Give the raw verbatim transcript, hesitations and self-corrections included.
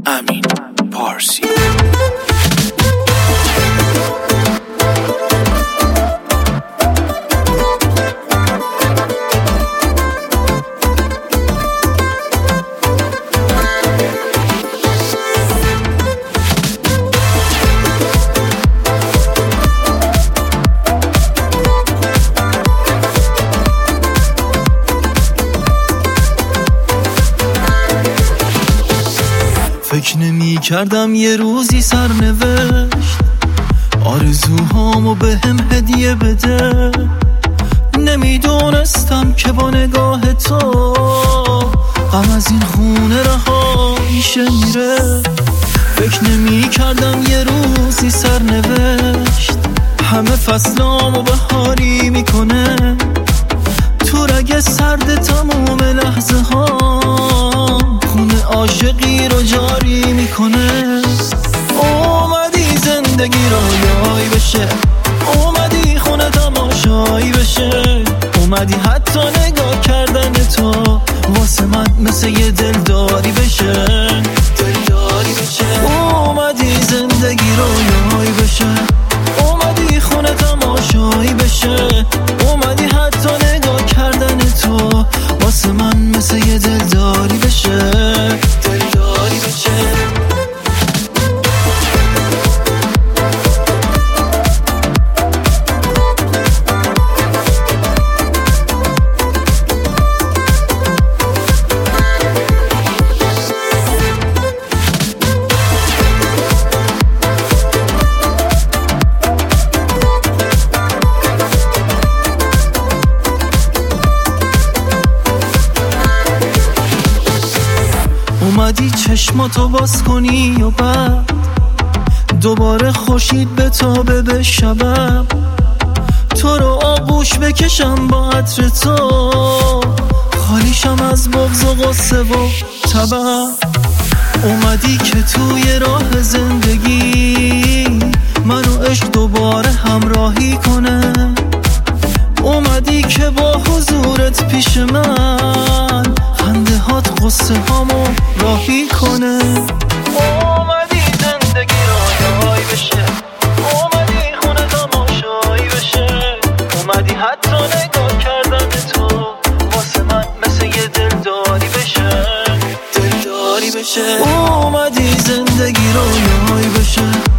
امین پارسی. فکر نمی کردم یه روزی سرنوشت آرزوهامو به هم هدیه بده. نمیدونستم که با نگاه تو غم از این خونه رها میشه میره. فکر نمی کردم یه روزی سرنوشت همه فصلامو بهاری میکنه. تو رگ سرد تموم لحظه ها خونه عاشقی رو جاری میکنه. اومدی زندگی رو یای بشه، اومدی خونه تماشایی بشه، اومدی حتی نگاه کردن تو واسه من مثل یه دلداری بشه، دلداری بشه. اومدی زندگی رو یای بشه، اومدی خونه تماشایی بشه، اومدی حتی نگاه کردن تو واسه من مثل یه دلداری بشه، دلداری بشه. اومدی چشماتو باز کنی و بعد دوباره خورشید به تابه به شبم، تو رو آغوش بکشم با عطر تو، خالیشم از بغض و غصه و طبع. اومدی که توی راه زندگی منو عشق دوباره همراهی کنه. اومدی که با حضورت پیش من خنده هات غصه هامو راهی کنه. اومدی زندگی را یای بشه، اومدی خونه تماشایی بشه، اومدی حتی نگاه کردن تو واسه من مثل یه دلداری بشه، دلداری بشه. اومدی زندگی را یای بشه،